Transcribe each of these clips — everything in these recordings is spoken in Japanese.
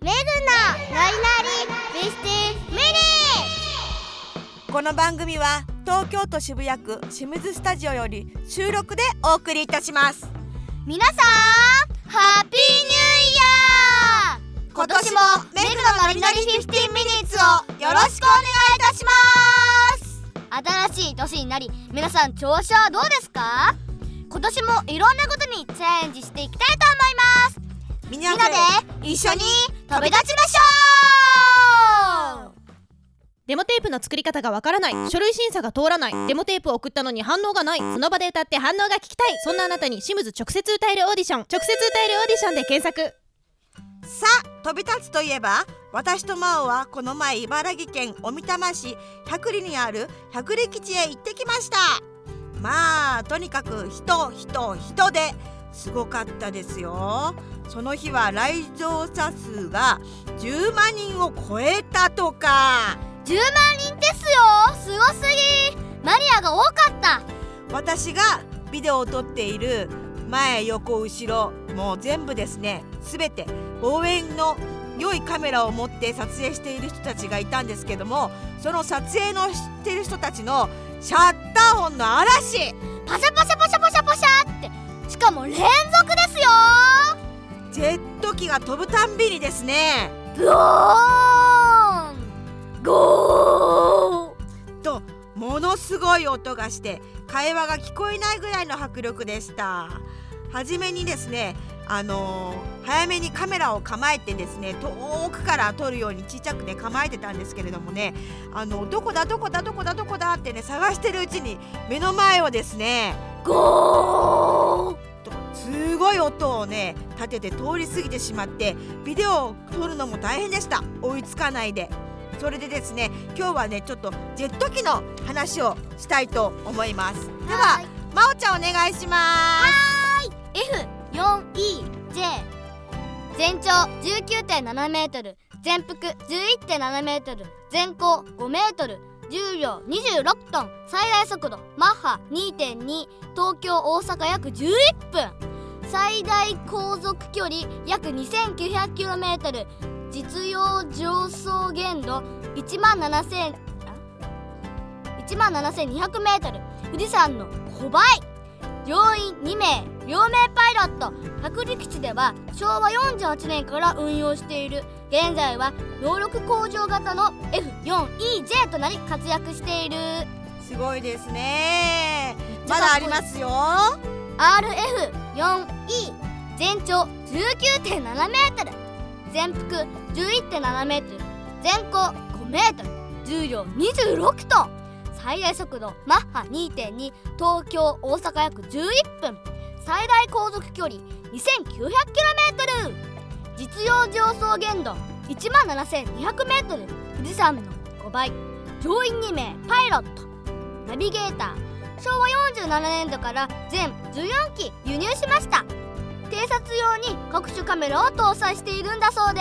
メグのノリノリミスティミニこの番組は東京都渋谷区清水スタジオより収録でお送りいたします。 皆さんハッピーニューイヤー。今年もメグのノリノリ15ミニッツをよろしくお願いいたします。新しい年になり皆さん調子はどうですか？今年もいろんなことにチャレンジしていきたいと思います。みんなで一緒に飛び立ちましょう。 デモテープの作り方がわからない、書類審査が通らない、デモテープを送ったのに反応がない、その場で歌って反応が聞きたい、そんなあなたにシムズ直接歌えるオーディション、直接歌えるオーディションで検索。 さあ飛び立つといえば、私と真央はこの前茨城県小美玉市百里にある百里基地へ行ってきました。まあとにかく人ですごかったですよ。その日は来場者数が10万人を超えたとか。 10万人ですよ。すごすぎ。マニアが多かった。 私がビデオを撮っている前横後ろもう全部ですね、すべて望遠の良いカメラを持って撮影している人たちがいたんですけども、その撮影のしている人たちのシャッター音の嵐、 パシャパシャパシャパシャパシャって、しかも連続ですよ。 ジェット機が飛ぶたんびにですね、 ブオーンゴーとものすごい音がして会話が聞こえないぐらいの迫力でした。はじめにですね、早めにカメラを構えてですね、遠くから撮るようにちっちゃくね構えてたんですけれどもね、どこだってね探してるうちに目の前をですねゴーとすごい音をね立てて通り過ぎてしまって、ビデオを撮るのも大変でした。追いつかないで。それでですね、今日はねちょっとジェット機の話をしたいと思います。では真央ちゃんお願いします。 F4EJ 全長 19.7 メートル、全幅 11.7 メートル、全高5メートル、重量26トン、最大速度マッハ 2.2、 東京大阪約11分、最大航続距離約 2900km、 実用上層限度 17,200 メートル、富士山の5倍、乗員2名、両名パイロット。百里基地では昭和48年から運用している。現在は能力向上型の F4EJ となり活躍している。 すごいですね。まだありますよ。 RF4E 全長 19.7 メートル、全幅 11.7 メートル、全高5メートル、重量26トン、最大速度マッハ 2.2、 東京大阪約11分、最大航続距離 2900km、 実用上層限度 17,200m、 富士山の5倍、乗員2名、パイロット、ナビゲーター。昭和47年度から全14機輸入しました。偵察用に各種カメラを搭載しているんだそうです。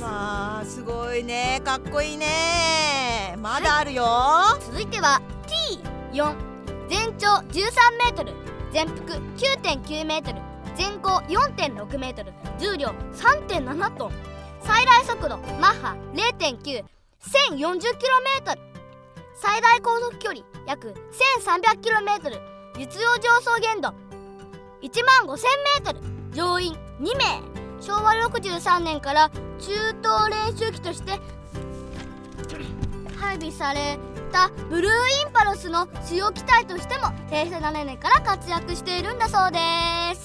わあすごいね、かっこいいね。まだあるよ、 続いては T4 全長13メートル、全幅 9.9 メートル、全高 4.6 メートル、重量 3.7 トン、最大速度マッハ 0.9、 1040km、 最大航続距離約 1300km、 実用上層限度 15,000m、 乗員2名。昭和63年から中等練習機として配備されたブルーインパルスの主要機体としても平成7年から活躍しているんだそうです。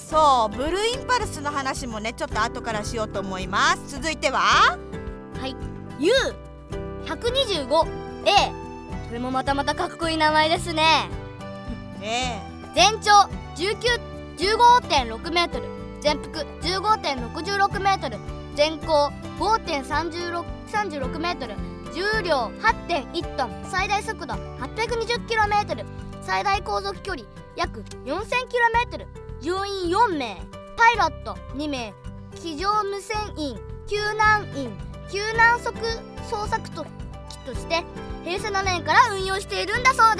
そう、ブルーインパルスの話もねちょっと後からしようと思います。続いてははい、U125A、 これもまたかっこいい名前ですね。全長 15.6 メートル、全幅 15.66 メートル、全高 5.36 メートル、重量 8.1 トン、最大速度 820km、 最大航続距離約 4000km、 乗員4名、パイロット2名、机上無線員、救難操作機として平成7年から運用しているんだそうです。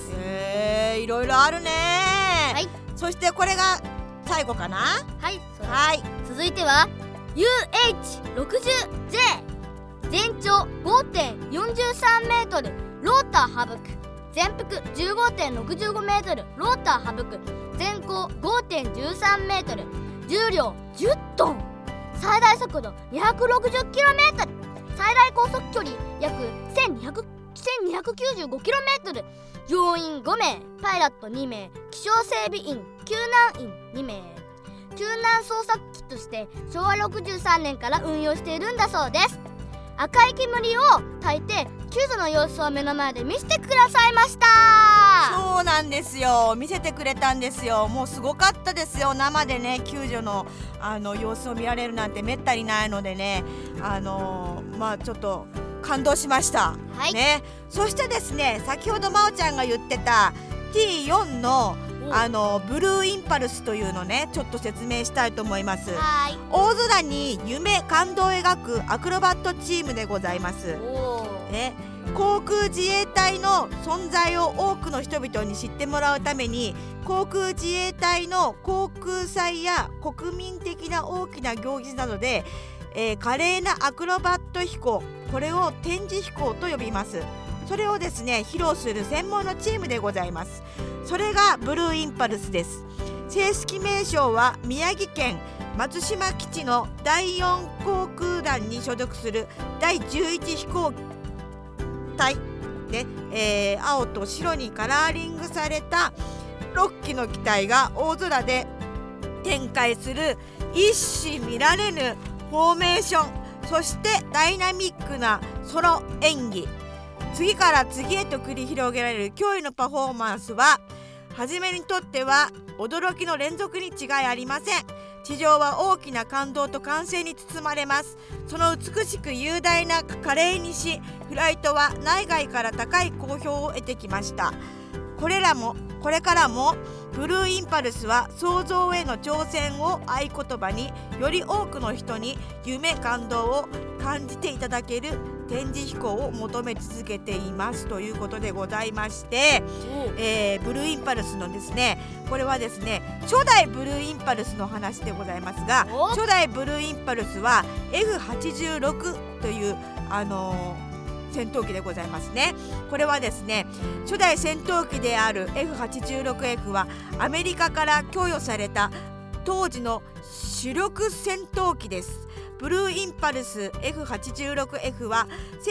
いろいろあるね。 はい、 そしてこれが最後かな。 はい、 はい、 続いては UH60J 全長 5.43 メートルローターハブク全幅 15.65 メートルローターハブク全高 5.13 メートル重量10トン最大速度 260km 最大高速距離約 1295km 乗員5名パイロット2名気象整備員救難員2名救難捜索機として昭和63年から運用しているんだそうです。赤い煙を焚いて救助の様子を目の前で見せてくださいました。 そうなんですよ、見せてくれたんですよ。もうすごかったですよ。生でね救助の様子を見られるなんてめったにないのでね、ちょっと感動しました、 はいね。そしてですね、先ほどまおちゃんが言ってた T4 のブルーインパルスというのね、ちょっと説明したいと思います。 はい。 大空に夢感動を描くアクロバットチームでございます、ね。航空自衛隊の存在を多くの人々に知ってもらうために、航空自衛隊の航空祭や国民的な大きな行事などで、華麗なアクロバット飛行、これを展示飛行と呼びます。それをですね披露する専門のチームでございます。それがブルーインパルスです。正式名称は宮城県松島基地の第4航空団に所属する第11飛行隊で、青と白にカラーリングされた6機の機体が大空で展開する一糸乱れぬフォーメーション、そしてダイナミックなソロ演技、次から次へと繰り広げられる驚異のパフォーマンスは初めにとっては驚きの連続に違いありません。地上は大きな感動と歓声に包まれます。その美しく雄大な華麗にし、フライトは内外から高い好評を得てきました。これからもブルーインパルスは創造への挑戦を合言葉に、より多くの人に夢感動を感じていただける展示飛行を求め続けていますということでございまして、ブルーインパルスのですね、これはですね初代ブルーインパルスの話でございますが、初代ブルーインパルスは F86 という戦闘機でございますね。これはですね初代戦闘機である F86F はアメリカから供与された当時の主力戦闘機です。ブルーインパルス F86F は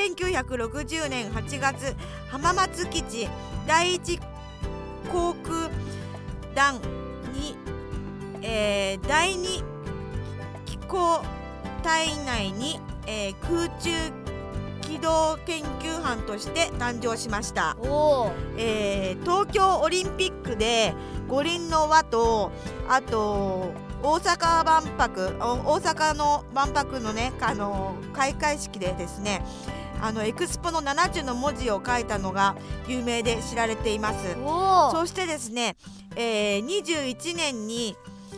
1960年8月浜松基地第1航空団に、第2機構隊内に、空中機動研究班として誕生しました。東京オリンピックで五輪の輪と、あと大阪の万博のね開会式でですねエクスポの70の文字を書いたのが有名で知られています。そしてですね、21年に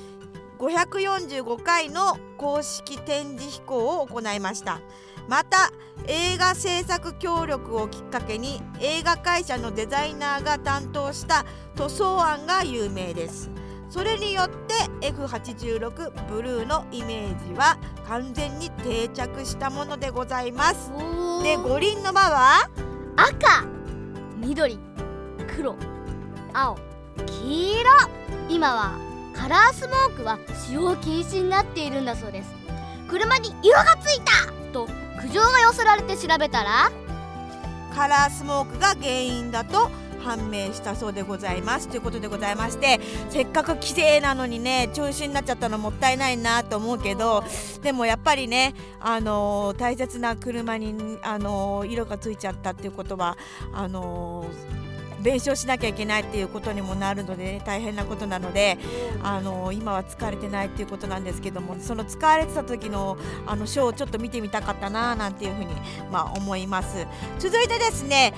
545回の公式展示飛行を行いました。また映画制作協力をきっかけに映画会社のデザイナーが担当した塗装案が有名です。それによって F86 ブルーのイメージは完全に定着したものでございます。で五輪の輪は赤、緑、黒、青、黄色、今はカラースモークは使用禁止になっているんだそうです。車に色がついたと苦情が寄せられて調べたらカラースモークが原因だと判明したそうでございますということでございまして、せっかく綺麗なのにね中止になっちゃったのもったいないなと思うけど、でもやっぱりね、大切な車に、色がついちゃったっていうことは弁償しなきゃいけないっていうことにもなるので、ね、大変なことなので、今は使われてないっていうことなんですけども、その使われてた時のショーをちょっと見てみたかったななんていうふうに、思います。続いてですね、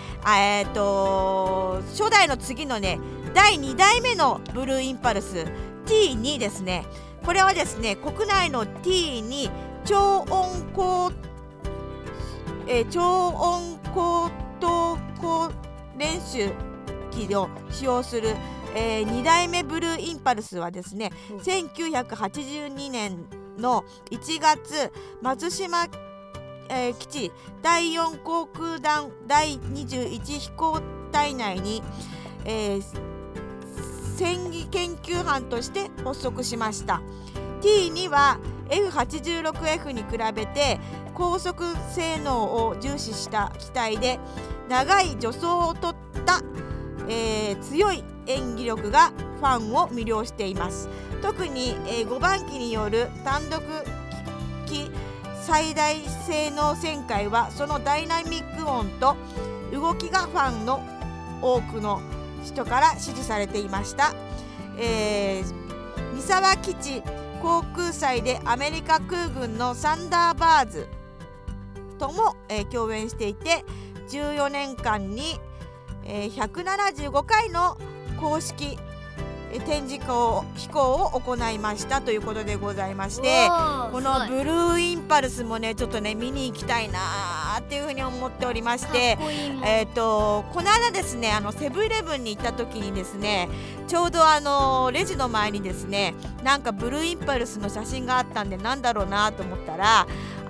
初代の次のね第2代目のブルーインパルス T2 ですね。これはですね国内の T2 超音高等高練習機を使用する、2代目ブルーインパルスはですね、1982年の1月松島、基地第4航空団第21飛行隊内に、戦技研究班として発足しました。 T2 は F86F に比べて高速性能を重視した機体で、長い助走を取った、強い演技力がファンを魅了しています。特に、5番機による単独機最大性能旋回はそのダイナミック音と動きがファンの多くの人から支持されていました。三沢基地航空祭でアメリカ空軍のサンダーバーズとも、共演していて、14年間に、175回の公式展示飛行を行いましたということでございまして、このブルーインパルスもねちょっとね見に行きたいなっていうふうに思っておりまして、この間ですねセブンイレブンに行った時にですね、ちょうどレジの前にですねなんかブルーインパルスの写真があったんで、なんだろうなと思ったら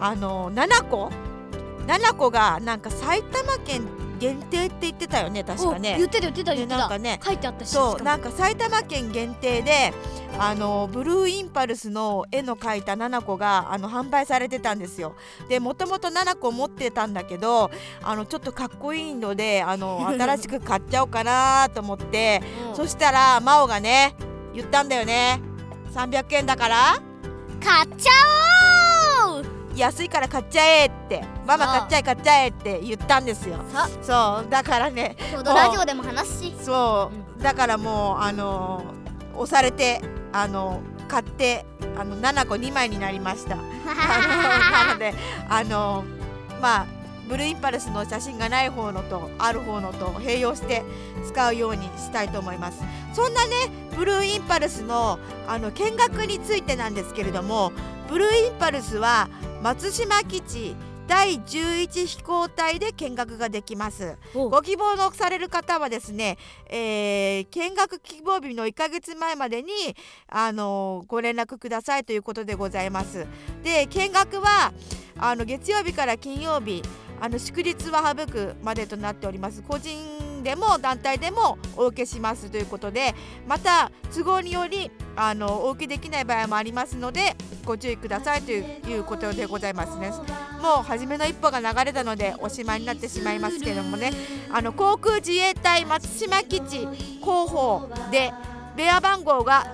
7個がなんか埼玉県限定って言ってたよね、確かね。 言ってたなんかね書いてあったし、 そうなんか埼玉県限定でブルーインパルスの絵の描いた7個が販売されてたんですよ。でもともと7個持ってたんだけどちょっとかっこいいので新しく買っちゃおうかなと思ってそしたら真央がね言ったんだよね。300円だから買っちゃおう、 安いから買っちゃえって、ママ買っちゃえって言ったんですよ。そうだからね、 ちょうどラジオでも話すし、 そう、だからもう押されて買って7個2枚になりましたなのでまあブルーインパルスの写真がない方のとある方のと併用して使うようにしたいと思います。そんなねブルーインパルスの見学についてなんですけれども、ブルーインパルスは松島基地第11飛行隊で見学ができます。ご希望のされる方はですね、見学希望日の1ヶ月前までにご連絡くださいということでございます。で見学は月曜日から金曜日祝日は省くまでとなっております。個人でも団体でもお受けしますということで、また都合によりお受けできない場合もありますのでご注意くださいということでございますね。もう初めの一歩が流れたのでおしまいになってしまいますけれどもね、航空自衛隊松島基地広報でベア番号が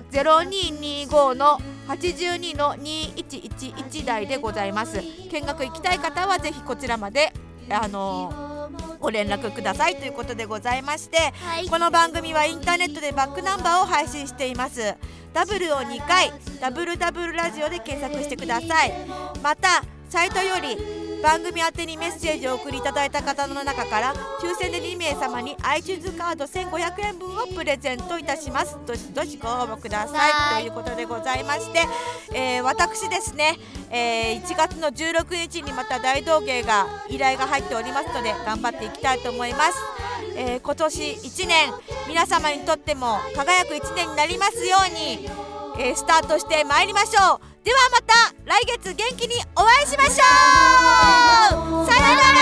0225の82の2111台でございます。見学行きたい方はぜひこちらまでご連絡くださいということでございまして、 はい、 この番組はインターネットでバックナンバーを配信しています。ダブルを2回ダブルダブルラジオで検索してください。またサイトより番組宛てにメッセージをお送りいただいた方の中から抽選で2名様に iTunes カード1500円分をプレゼントいたします。どしどしご応募くださいということでございまして、私ですね、1月の16日にまた大道芸が依頼が入っておりますので頑張っていきたいと思います。今年1年皆様にとっても輝く1年になりますように、スタートしてまいりましょう。ではまた来月元気にお会いしましょう。さよなら。